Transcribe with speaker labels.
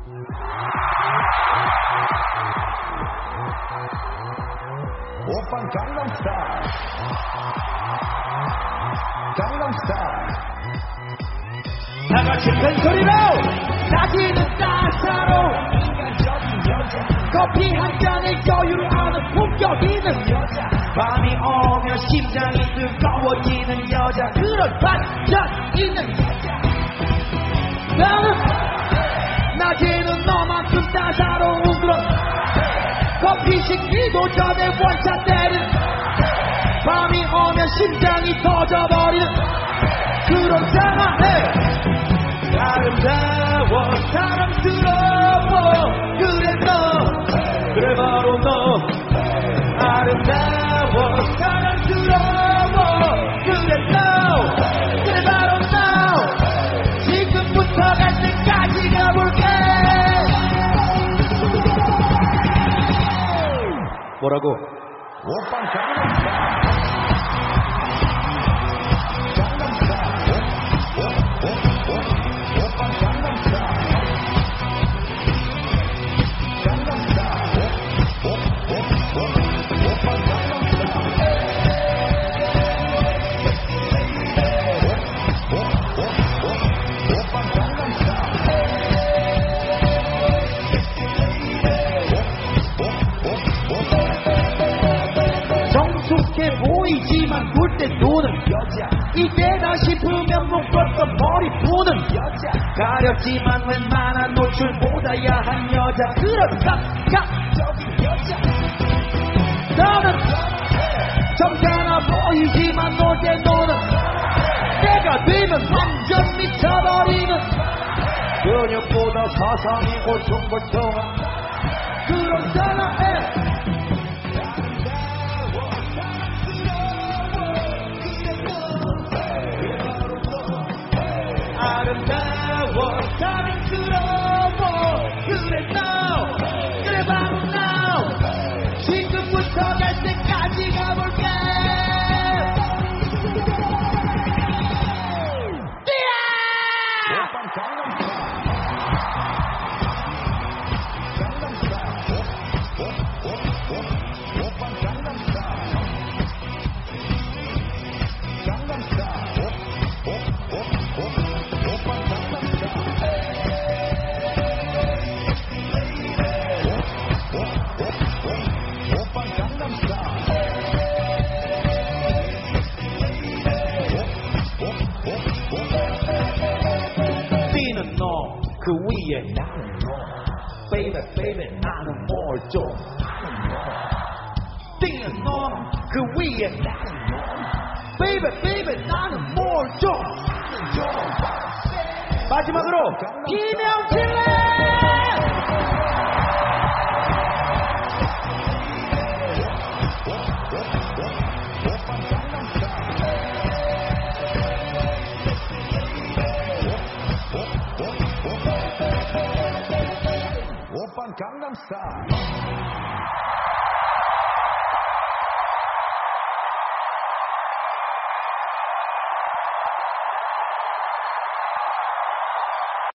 Speaker 1: 오빤 강남스타일 강남스타일
Speaker 2: 다같이 큰소리로 따지는 따사로 인간적인 여자 커피 한 잔에 여유를 아는 품격 있는 여자 밤이 오면 심장이 뜨거워지는 여자 그런 반전 있는 여자 나는 낮에는 너만큼 따사로운 그런 커피 식기도 전에 원샷 때리는 밤이 오면 심장이 터져버리는 그런 상황에 아름다워 사랑스러워 그래 너 그래 바로 너 아름다워 사랑스러워 그래 너 그래 바로 너 지금부터 갈 때까지 가볼게 뭐라고?
Speaker 1: 오빤 강남스타일
Speaker 2: 정숙해 보이지만 볼 때 노는 여자 이때다 싶으면 묶었던 머리 푸는 여자 가렸지만 웬만한 노출보다 야한 여자 그런 감각적인 여자 너는 점잖아 보이지만 놀 때 노는 때가 되면 완전 미쳐버리는 근육보다 사상이 고통고통한 그런 사나에 아름다워 사랑스러워 그래 너 그래 바로 너 지금부터 갈 때까지 가볼게
Speaker 1: 오빤 강남스타일 오빤 강남스타일
Speaker 2: 뛰는 너 그 위에 나는 너 baby baby 나는 뭘 좀 아는 너 뛰는 너 그 위에 나는 너 baby baby 나는 뭘 좀 아는 너 마지막으로 김영칠래
Speaker 1: 오빤 강남스타일